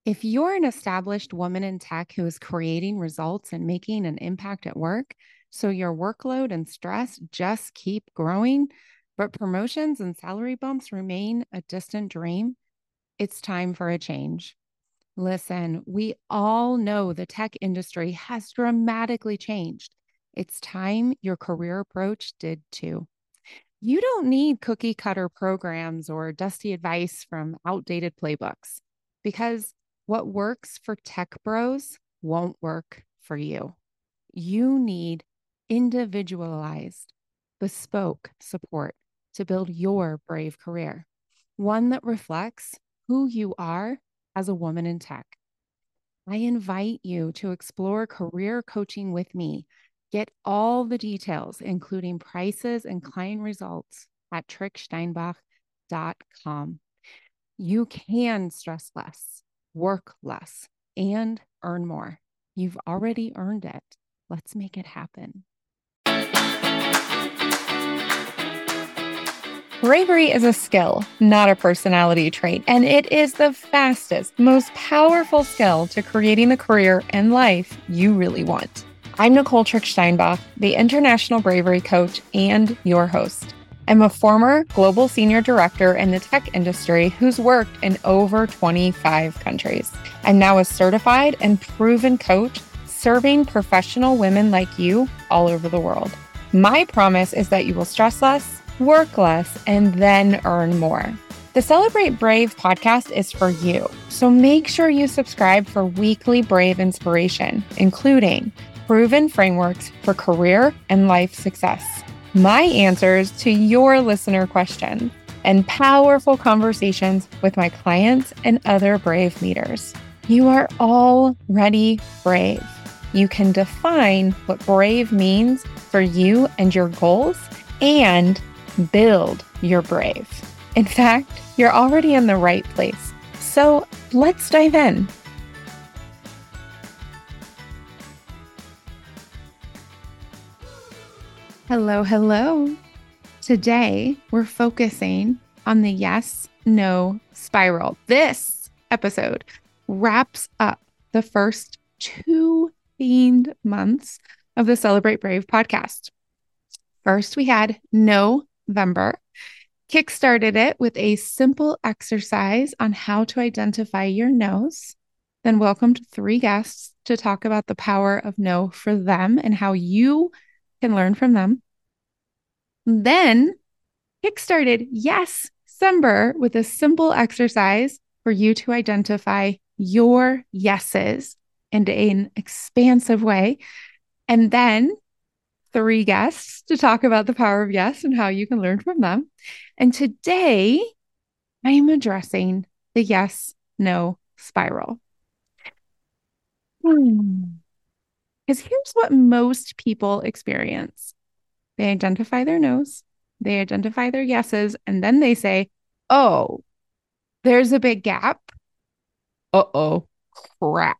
If you're an established woman in tech who is creating results and making an impact at work, so your workload and stress just keep growing, but promotions and salary bumps remain a distant dream, it's time for a change. Listen, we all know the tech industry has dramatically changed. It's time your career approach did too. You don't need cookie cutter programs or dusty advice from outdated playbooks because what works for tech bros won't work for you. You need individualized, bespoke support to build your brave career, one that reflects who you are as a woman in tech. I invite you to explore career coaching with me. Get all the details, including prices and client results, at tricksteinbach.com. You can stress less, work less, and earn more. You've already earned it. Let's make it happen. Bravery is a skill, not a personality trait, and it is the fastest, most powerful skill to creating the career and life you really want. I'm Nicole Trick-Steinbach, the International Bravery Coach and your host. I'm a former global senior director in the tech industry who's worked in over 25 countries. I'm now a certified and proven coach serving professional women like you all over the world. My promise is that you will stress less, work less, and then earn more. The Celebrate Brave podcast is for you, so make sure you subscribe for weekly Brave inspiration, including proven frameworks for career and life success, my answers to your listener questions, and powerful conversations with my clients and other Brave leaders. You are already brave. You can define what brave means for you and your goals and build your brave. In fact, you're already in the right place. So let's dive in. Hello, hello. Today, we're focusing on the yes-no spiral. This episode wraps up the first 2 themed months of the Celebrate Brave podcast. First, we had November. Kickstarted it with a simple exercise on how to identify your no's, then welcomed 3 guests to talk about the power of no for them and how you can learn from them. Then kickstarted Yes December with a simple exercise for you to identify your yeses in an expansive way. And then 3 guests to talk about the power of yes and how you can learn from them. And today I am addressing the yes-no spiral. Because here's what most people experience. They identify their no's, they identify their yeses, and then they say, oh, there's a big gap. Uh-oh, crap.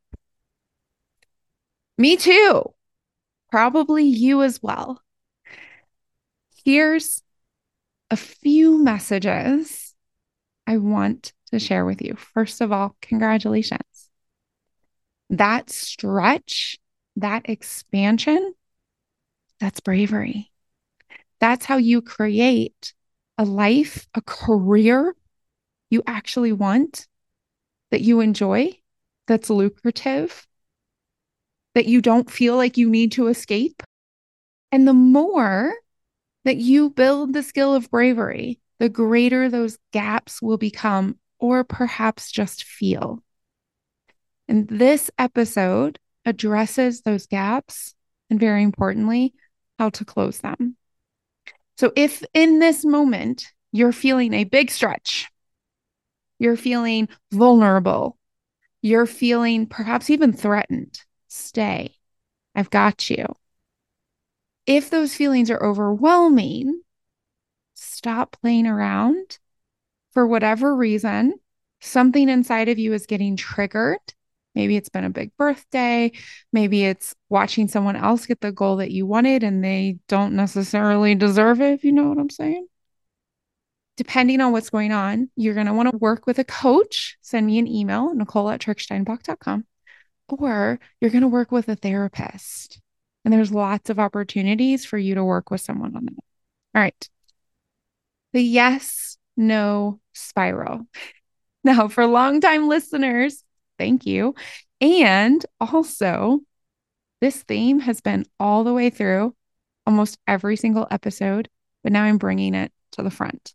Me too. Probably you as well. Here's a few messages I want to share with you. First of all, congratulations. That stretch, that expansion, that's bravery. That's how you create a life, a career you actually want, that you enjoy, that's lucrative, that you don't feel like you need to escape. And the more that you build the skill of bravery, the greater those gaps will become, or perhaps just feel. And this episode addresses those gaps and, very importantly, how to close them. So if in this moment you're feeling a big stretch, you're feeling vulnerable, you're feeling perhaps even threatened, stay. I've got you. If those feelings are overwhelming, stop playing around. For whatever reason, something inside of you is getting triggered. Maybe it's been a big birthday. Maybe it's watching someone else get the goal that you wanted and they don't necessarily deserve it, if you know what I'm saying. Depending on what's going on, you're going to want to work with a coach. Send me an email, nicole@tricksteinbach.com, or you're going to work with a therapist. And there's lots of opportunities for you to work with someone on that. All right. The yes, no spiral. Now, for longtime listeners, thank you. And also, this theme has been all the way through almost every single episode, but now I'm bringing it to the front.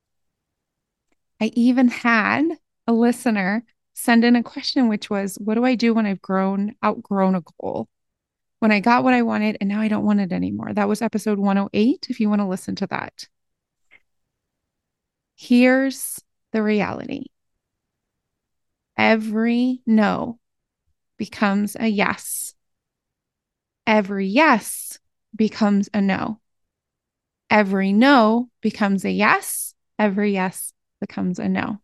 I even had a listener send in a question, which was, what do I do when I've outgrown a goal? When I got what I wanted and now I don't want it anymore. That was episode 108, if you want to listen to that. Here's the reality. Every no becomes a yes. Every yes becomes a no. Every no becomes a yes. Every yes becomes a no.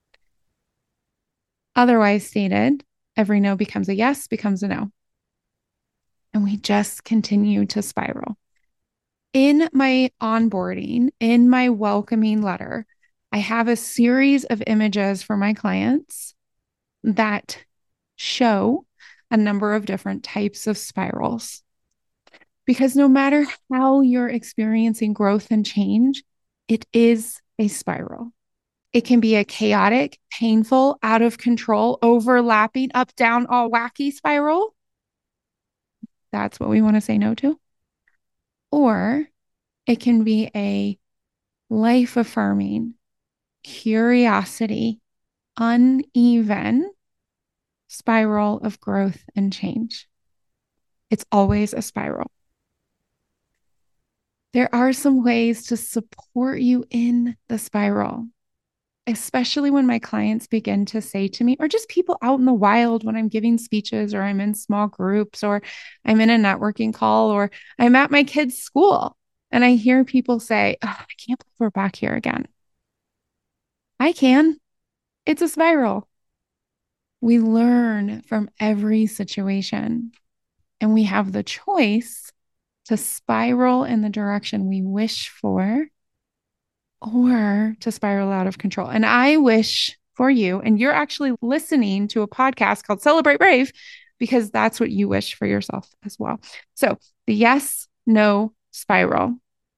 Otherwise stated, every no becomes a yes, becomes a no. And we just continue to spiral. In my onboarding, in my welcoming letter, I have a series of images for my clients that show a number of different types of spirals. Because no matter how you're experiencing growth and change, it is a spiral. It can be a chaotic, painful, out of control, overlapping, up, down, all wacky spiral. That's what we want to say no to. Or it can be a life affirming, curiosity, uneven spiral of growth and change. It's always a spiral. There are some ways to support you in the spiral, especially when my clients begin to say to me, or just people out in the wild when I'm giving speeches or I'm in small groups or I'm in a networking call or I'm at my kids' school and I hear people say, oh, I can't believe we're back here again. I can. It's a spiral. We learn from every situation and we have the choice to spiral in the direction we wish for or to spiral out of control. And I wish for you, and you're actually listening to a podcast called Celebrate Brave because that's what you wish for yourself as well. So the yes, no spiral.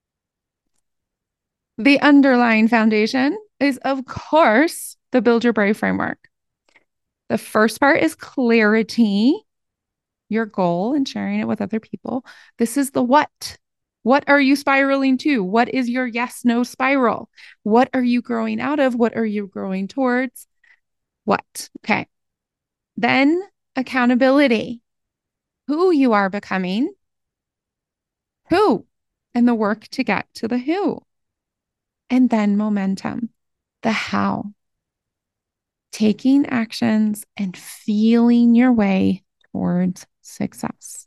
The underlying foundation is, of course, the Build Your Brave framework. The first part is clarity, your goal, and sharing it with other people. This is the what. What are you spiraling to? What is your yes, no spiral? What are you growing out of? What are you growing towards? What? Okay. Then accountability, who you are becoming, who, and the work to get to the who. And then momentum, the how, taking actions and feeling your way towards success.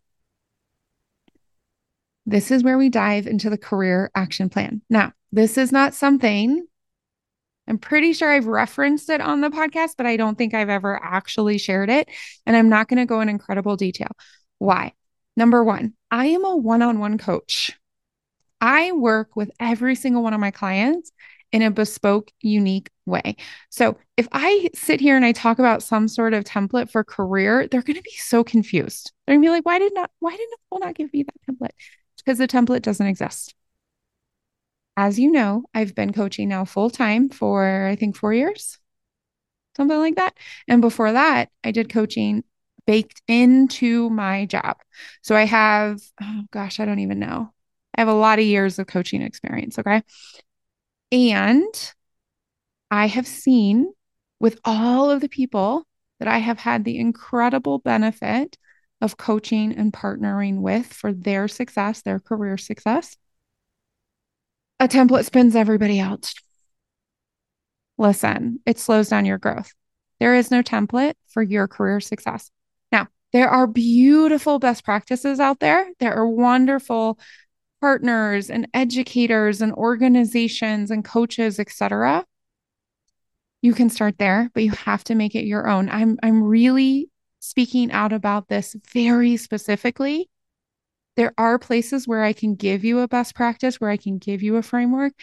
This is where we dive into the career action plan. Now, this is not something, I'm pretty sure I've referenced it on the podcast, but I don't think I've ever actually shared it. And I'm not going to go in incredible detail. Why? Number one, I am a one-on-one coach. I work with every single one of my clients in a bespoke, unique way. So if I sit here and I talk about some sort of template for career, they're going to be so confused. They're going to be like, why did Nicole not give me that template? Because the template doesn't exist. As you know, I've been coaching now full time for, I think, 4 years, something like that. And before that, I did coaching baked into my job. So I have, oh gosh, I don't even know. I have a lot of years of coaching experience. Okay. And I have seen with all of the people that I have had the incredible benefit of coaching and partnering with for their success, their career success, a template spins everybody out. Listen, it slows down your growth. There is no template for your career success. Now, there are beautiful best practices out there. There are wonderful partners and educators and organizations and coaches, etc. You can start there, but you have to make it your own. I'm really speaking out about this very specifically. There are places where I can give you a best practice, where I can give you a framework.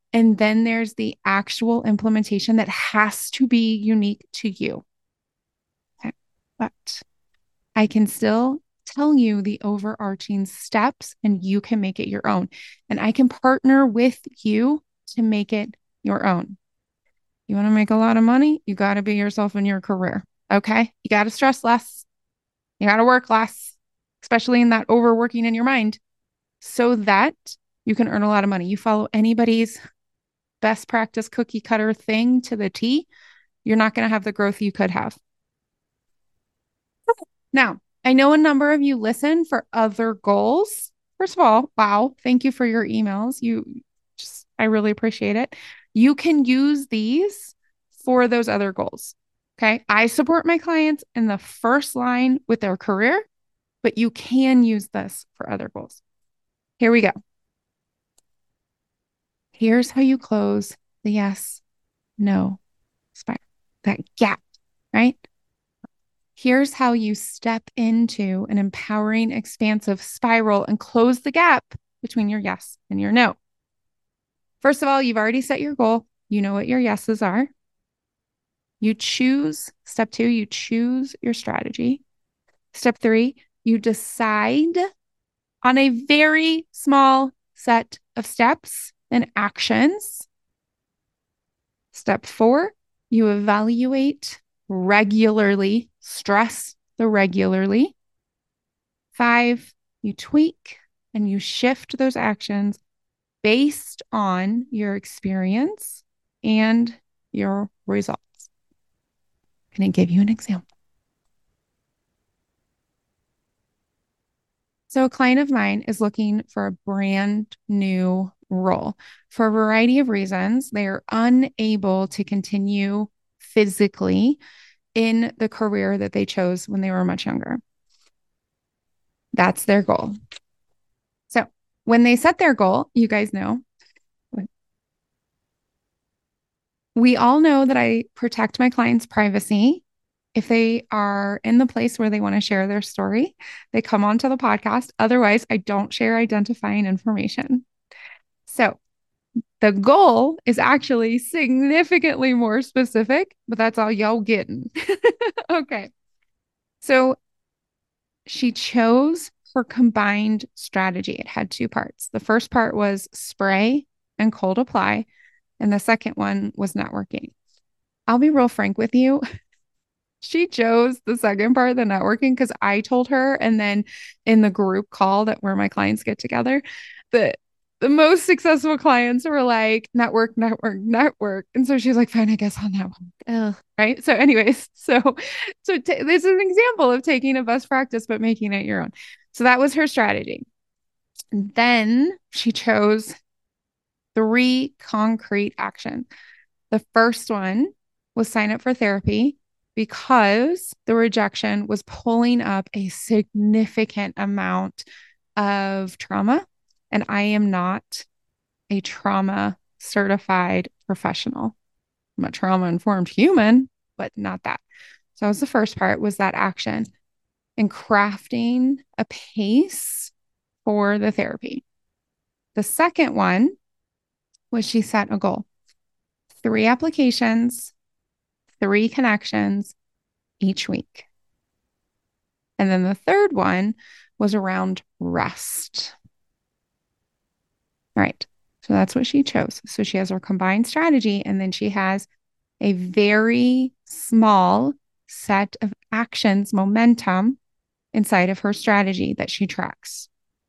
And then there's the actual implementation that has to be unique to you. Okay. But I can still tell you the overarching steps and you can make it your own. And I can partner with you to make it your own. You want to make a lot of money? You got to be yourself in your career. Okay. You got to stress less. You got to work less, especially in that overworking in your mind, so that you can earn a lot of money. You follow anybody's best practice cookie cutter thing to the T, you're not going to have the growth you could have. Now, I know a number of you listen for other goals. First of all, wow, thank you for your emails. I really appreciate it. You can use these for those other goals. Okay. I support my clients in the first line with their career, but you can use this for other goals. Here we go. Here's how you close the yes, no spiral, that gap, right? Here's how you step into an empowering, expansive spiral and close the gap between your yes and your no. First of all, you've already set your goal. You know what your yeses are. You choose, step 2, you choose your strategy. Step 3, you decide on a very small set of steps and actions. Step 4, you evaluate regularly, stress the regularly. 5, you tweak and you shift those actions based on your experience and your results. I'm going to give you an example. So a client of mine is looking for a brand new role. For a variety of reasons, they are unable to continue physically in the career that they chose when they were much younger. That's their goal. So when they set their goal, you guys know, we all know that I protect my clients' privacy. If they are in the place where they want to share their story, they come onto the podcast. Otherwise, I don't share identifying information. So the goal is actually significantly more specific, but that's all y'all getting. Okay. So she chose her combined strategy. It had 2 parts. The first part was spray and cold apply, and the second one was networking. I'll be real frank with you. She chose the second part, the networking, because I told her, and then in the group call that where my clients get together, the most successful clients were like network, network, network. And so she's like, fine, I guess on that one. Ugh. Right. So anyways, this is an example of taking a best practice, but making it your own. So that was her strategy. And then she chose 3 concrete actions. The first one was sign up for therapy because the rejection was pulling up a significant amount of trauma. And I am not a trauma certified professional. I'm a trauma informed human, but not that. So that was the first part, was that action and crafting a pace for the therapy. The second one was she set a goal, 3 applications, 3 connections each week. And then the third one was around rest. All right. So that's what she chose. So she has her combined strategy, and then she has a very small set of actions, momentum inside of her strategy that she tracks.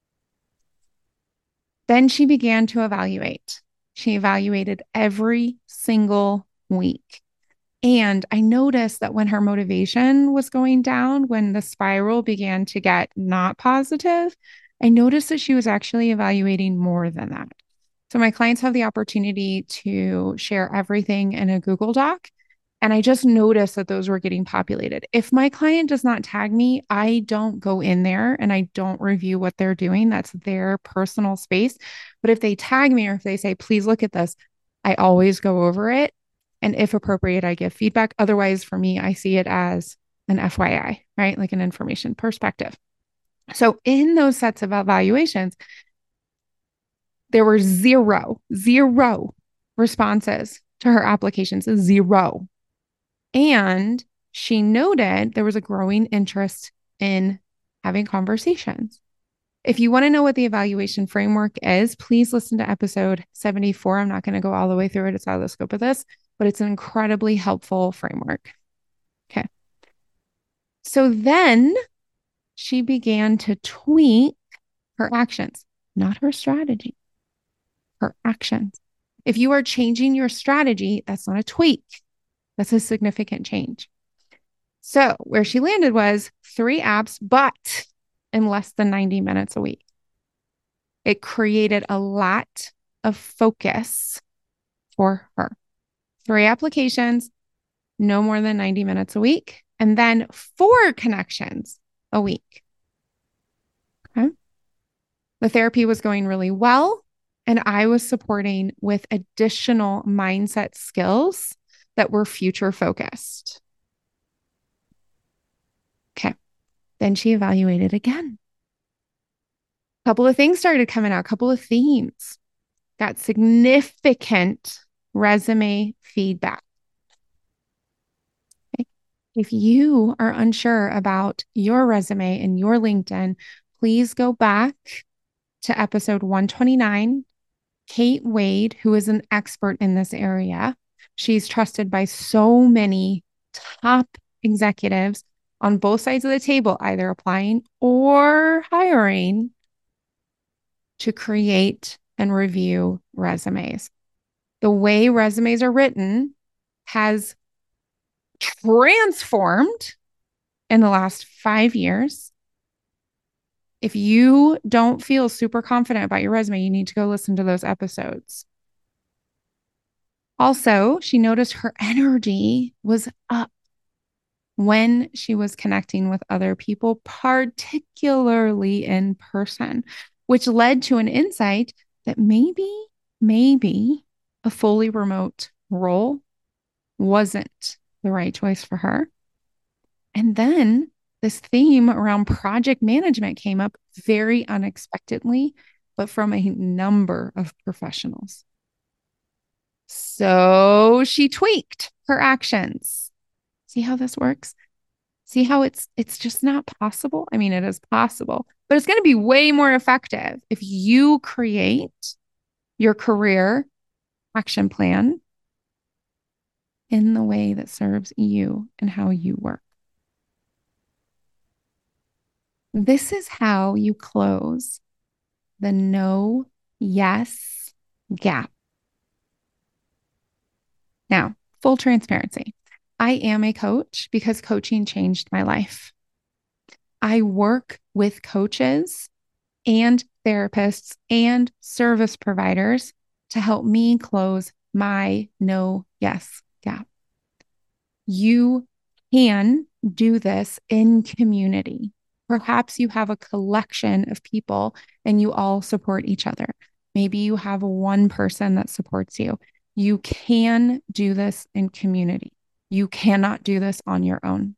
Then she began to evaluate. She evaluated every single week. And I noticed that when her motivation was going down, when the spiral began to get not positive, I noticed that she was actually evaluating more than that. So my clients have the opportunity to share everything in a Google Doc. And I just noticed that those were getting populated. If my client does not tag me, I don't go in there and I don't review what they're doing. That's their personal space. But if they tag me or if they say, please look at this, I always go over it. And if appropriate, I give feedback. Otherwise, for me, I see it as an FYI, right? Like an information perspective. So in those sets of evaluations, there were zero responses to her applications, 0. And she noted there was a growing interest in having conversations. If you want to know what the evaluation framework is, please listen to episode 74. I'm not going to go all the way through it. It's out of the scope of this, but it's an incredibly helpful framework. Okay. So then she began to tweak her actions, not her strategy, her actions. If you are changing your strategy, that's not a tweak. That's a significant change. So where she landed was 3 apps, but in less than 90 minutes a week. It created a lot of focus for her. 3 applications, no more than 90 minutes a week, and then 4 connections a week. Okay. The therapy was going really well, and I was supporting with additional mindset skills that were future focused. Okay. Then she evaluated again. A couple of things started coming out, a couple of themes. Got significant resume feedback. Okay. If you are unsure about your resume and your LinkedIn, please go back to episode 129. Kate Wade, who is an expert in this area, she's trusted by so many top executives on both sides of the table, either applying or hiring, to create and review resumes. The way resumes are written has transformed in the last 5 years. If you don't feel super confident about your resume, you need to go listen to those episodes. Also, she noticed her energy was up when she was connecting with other people, particularly in person, which led to an insight that maybe a fully remote role wasn't the right choice for her. And then this theme around project management came up very unexpectedly, but from a number of professionals. So she tweaked her actions. See how this works? See how it's just not possible? I mean, it is possible, but it's going to be way more effective if you create your career action plan in the way that serves you and how you work. This is how you close the no, yes gap. Now, full transparency. I am a coach because coaching changed my life. I work with coaches and therapists and service providers to help me close my no, yes gap. You can do this in community. Perhaps you have a collection of people and you all support each other. Maybe you have one person that supports you. You can do this in community. You cannot do this on your own.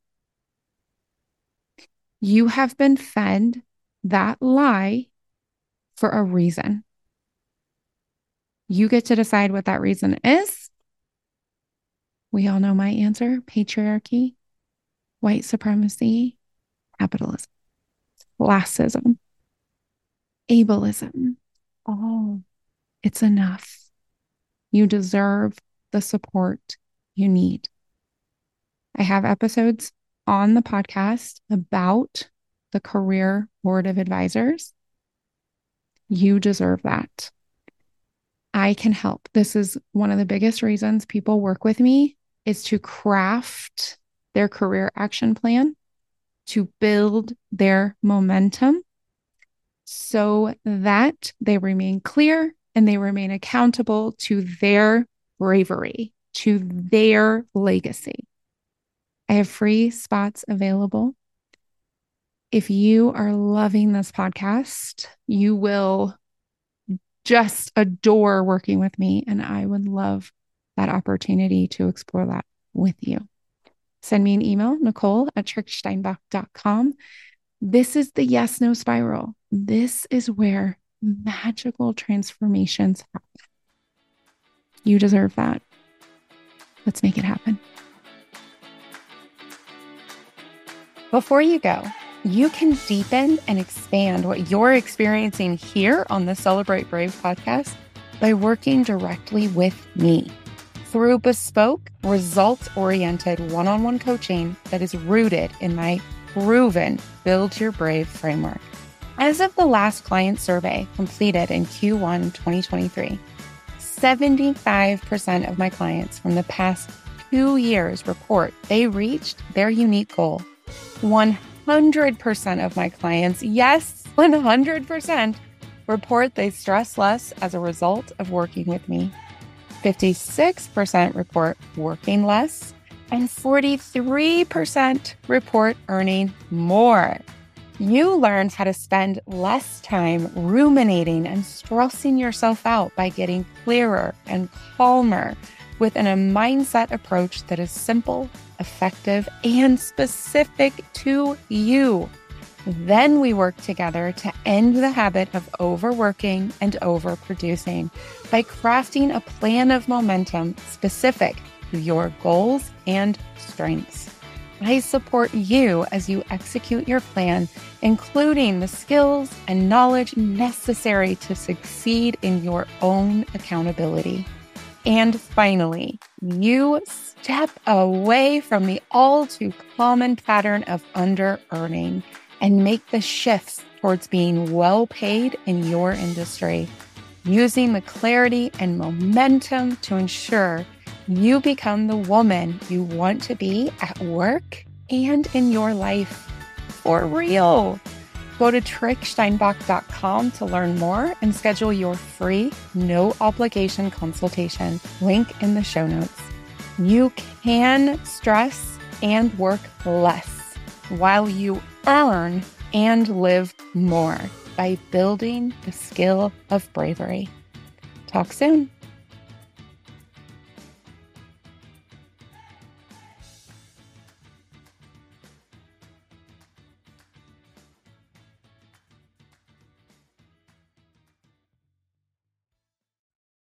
You have been fed that lie for a reason. You get to decide what that reason is. We all know my answer: patriarchy, white supremacy, capitalism, classism, ableism. Oh, it's enough. You deserve the support you need. I have episodes on the podcast about the Career Board of Advisors. You deserve that. I can help. This is one of the biggest reasons people work with me, is to craft their career action plan, to build their momentum so that they remain clear and they remain accountable to their bravery, to their legacy. I have free spots available. If you are loving this podcast, you will just adore working with me, and I would love that opportunity to explore that with you. Send me an email, Nicole@tricksteinbach.com. This is the yes-no spiral. This is where magical transformations happen. You deserve that. Let's make it happen. Before you go, you can deepen and expand what you're experiencing here on the Celebrate Brave podcast by working directly with me through bespoke, results-oriented one-on-one coaching that is rooted in my proven Build Your Brave framework. As of the last client survey completed in Q1 2023, 75% of my clients from the past 2 years report they reached their unique goal. 100% of my clients, yes, 100%, report they stress less as a result of working with me. 56% report working less, and 43% report earning more. You learn how to spend less time ruminating and stressing yourself out by getting clearer and calmer within a mindset approach that is simple, effective, and specific to you. Then we work together to end the habit of overworking and overproducing by crafting a plan of momentum specific to your goals and strengths. I support you as you execute your plan, including the skills and knowledge necessary to succeed in your own accountability. And finally, you step away from the all too common pattern of under-earning and make the shifts towards being well paid in your industry, using the clarity and momentum to ensure you become the woman you want to be at work and in your life. For real. Go to tricksteinbach.com to learn more and schedule your free, no obligation consultation. Link in the show notes. You can stress and work less while you earn and live more by building the skill of bravery. Talk soon.